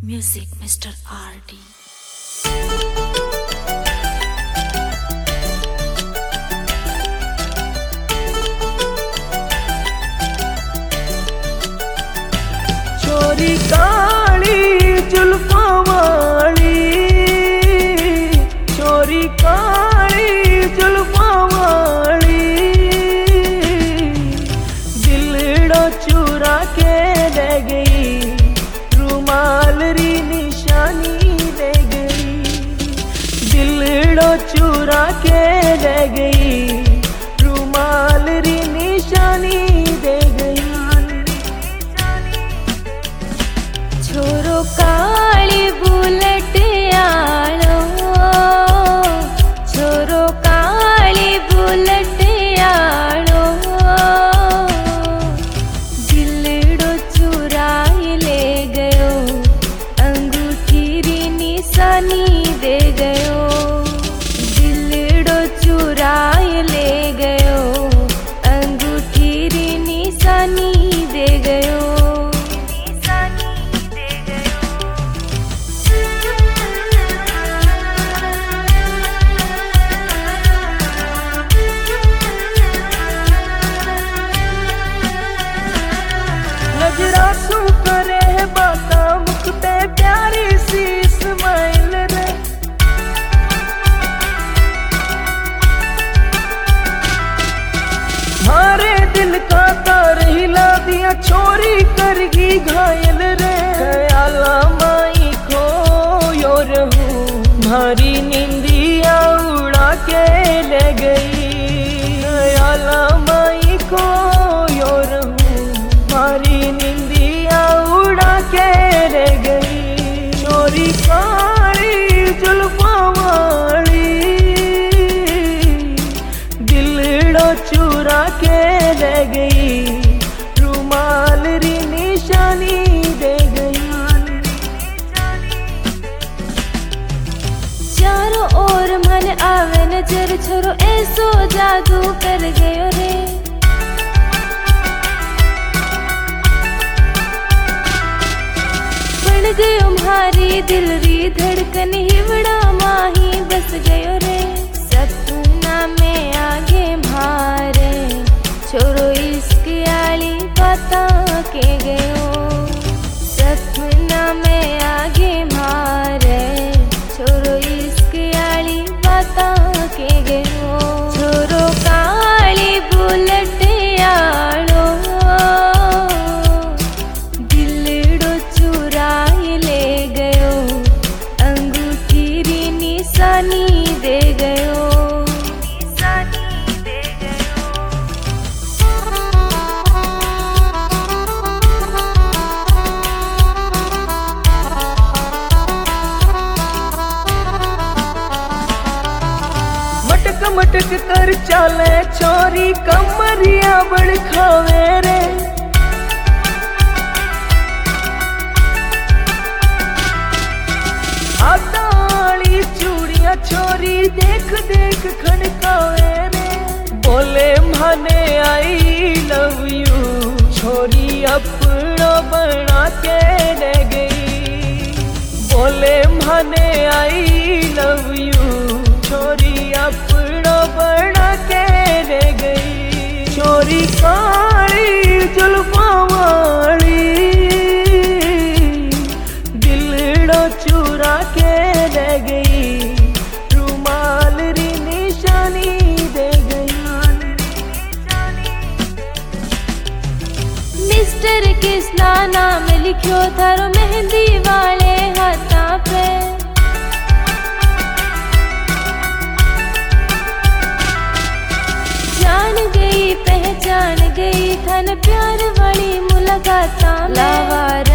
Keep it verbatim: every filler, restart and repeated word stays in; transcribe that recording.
Music, Mister R D. छोरी काली जुल्फों वाली, छोरी काली जुल्फों वाली, दिलड़ो चुरा के ले गई, रुमाल री निशानी दे गई। दिलड़ो चुरा के ले गई, रुमाल री निशानी दे गई। छोरो काली बुलेट आलो, छोरो काली बुलेट आलो, दिलड़ो चुराई ले गयो, अंगूठी री निशानी दे गयो। दिलड़ो चुराई ले गयो, अंगूठी री निशानी दे गयो। नजरा सू करे है बाता मुख पे प्यारी सी स्माइल रे। मारे दिल का तार हिला दिया, छोरी करगी घायल रे। ख्याला माई को यो रहूं, भारी निंदिया उड़ा के ले गई। ख्याला माई को यो रहूं, भारी निंदिया उड़ा के ले गई। छोरी काली जुल्फों वाली, दिलड़ो चुरा के ले गई, रुमाल री निशानी दे गई। चारों ओर मन आवे नजर, छोरो ऐसो जादू कर गयो रे। बन गयो म्हारी दिल री धड़कन, हिवड़ा माही बस गयो रे। सपना में आगे म्हारे, छोरो इश्क आली बाता के गयो। सपना में आगे म्हारे, छोरो इश्क आली बाता के गयो। छोरो काली बुलेट आलो, दिलड़ो चुराई ले गयो, अंगूठी री निशानी दे गयो। मटक मटक कर चाले छोरी, कमरिया बड़ खावे रे। आताली चूड़िया छोरी देख देख खनकावे रे। बोले माने आई लव यू, छोरी अपना बना के ले गई। बोले माने आई लव यू, छोरी अपना बना के ले गई। छोरी काली जुल्फों वाली, दिलड़ो चुरा के ले गई, रुमाल री निशानी दे गई। मिस्टर कृष्णा नाम लिखो थारो मेहंदी वाले हाथा पे। जान गई पहचान गई, थन प्यार वाली मुलाकात लावार